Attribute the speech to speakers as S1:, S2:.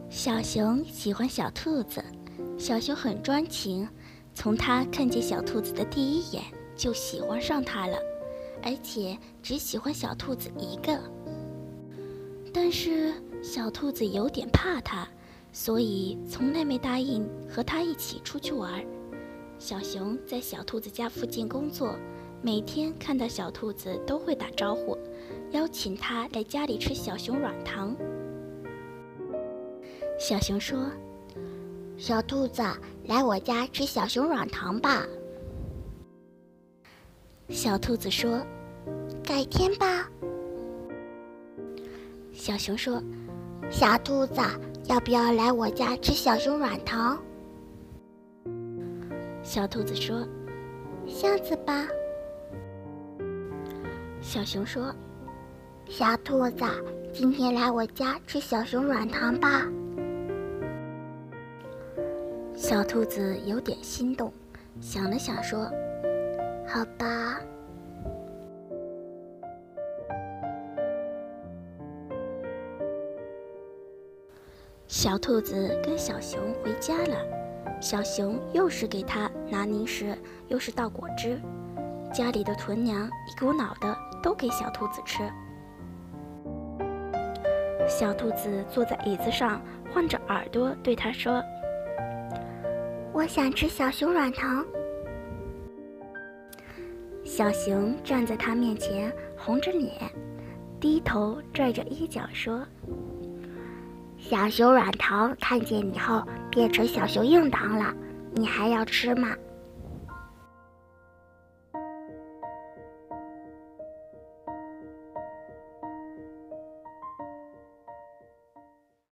S1: 小熊喜欢小兔子，小熊很专情，从他看见小兔子的第一眼就喜欢上它了，而且只喜欢小兔子一个。但是小兔子有点怕它，所以从来没答应和它一起出去玩。小熊在小兔子家附近工作，每天看到小兔子都会打招呼，邀请它来家里吃小熊软糖。小熊说：“
S2: 小兔子，来我家吃小熊软糖吧。”
S1: 小兔子说：“
S2: 改天吧。”
S1: 小熊说：“
S2: 小兔子，要不要来我家吃小熊软糖？”
S1: 小兔子说：“
S2: 下次吧。”
S1: 小熊说：“
S2: 小兔子，今天来我家吃小熊软糖吧。”
S1: 小兔子有点心动，想了想说：“
S2: 好吧。”
S1: 小兔子跟小熊回家了，小熊又是给它拿零食，又是倒果汁，家里的豚娘一股脑的都给小兔子吃。小兔子坐在椅子上，晃着耳朵对它说：“
S2: 我想吃小熊软糖。”
S1: 小熊站在它面前，红着脸，低头拽着衣角说：“
S2: 小熊软糖看见你后变成小熊硬糖了，你还要吃吗？”